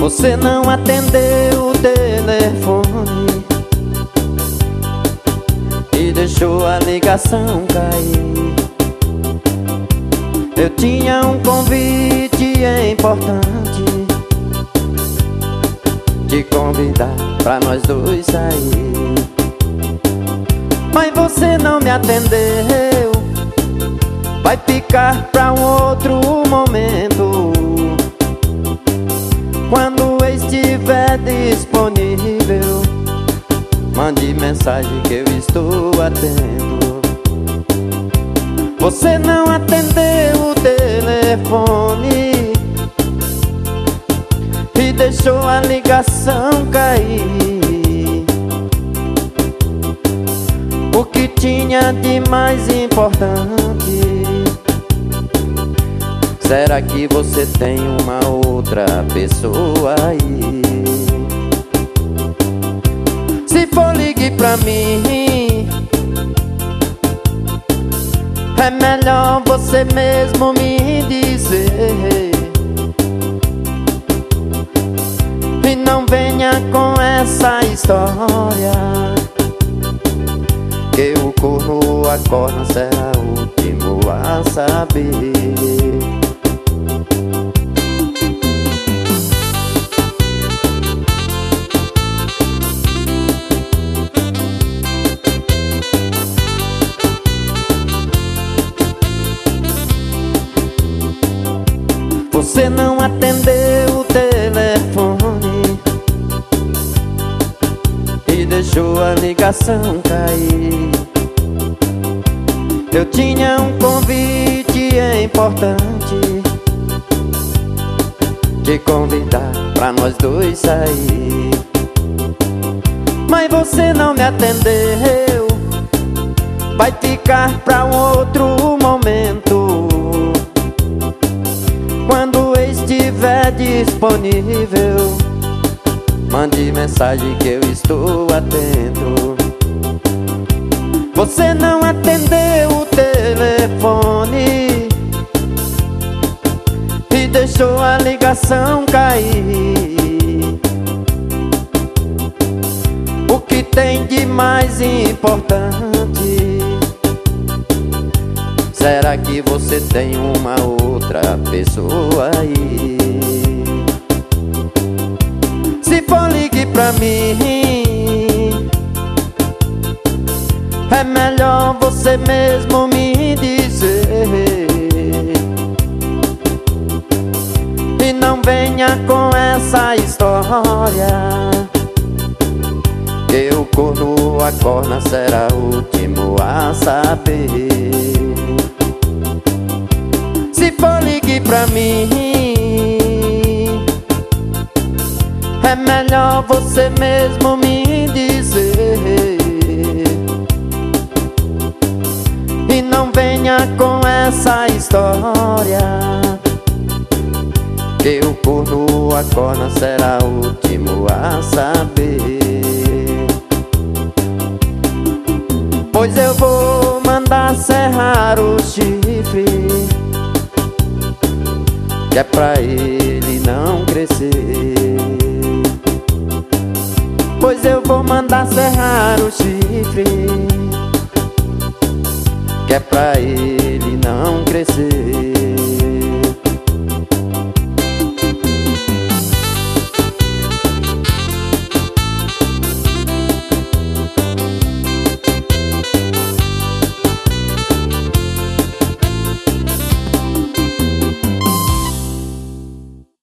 Você não atendeu o telefone e deixou a ligação cair. Eu tinha um convite importante, te convidar pra nós dois sair. Mas você não me atendeu, vai ficar pra um outro momento. Quando estiver disponível, mande mensagem que eu estou atento. Você não atendeu o telefone e deixou a ligação cair. O que tinha de mais importante? Será que você tem uma outra pessoa aí? Se for, ligue pra mim. É melhor você mesmo me dizer, e não venha com essa história que o corno acorda, será o último a saber. Você não atendeu o telefone e deixou a ligação cair. Eu tinha um convite importante, te convidar pra nós dois sair. Mas você não me atendeu, vai ficar pra um outro momento. Quando estiver disponível, mande mensagem que eu estou atento. Você não atendeu o telefone e deixou a ligação cair. O que tem de mais importante? Será que você tem uma outra pessoa aí? Se for, ligue pra mim. É melhor você mesmo me dizer, e não venha com essa história que o corno acorda, será o último a saber. Se for, ligue pra mim. É melhor você mesmo me dizer, e não venha com essa história que o corno acorda, será o último a saber. Pois eu vou mandar serrar o chifre, que é pra ele não crescer. Pois eu vou mandar serrar o chifre, que é pra ele não crescer.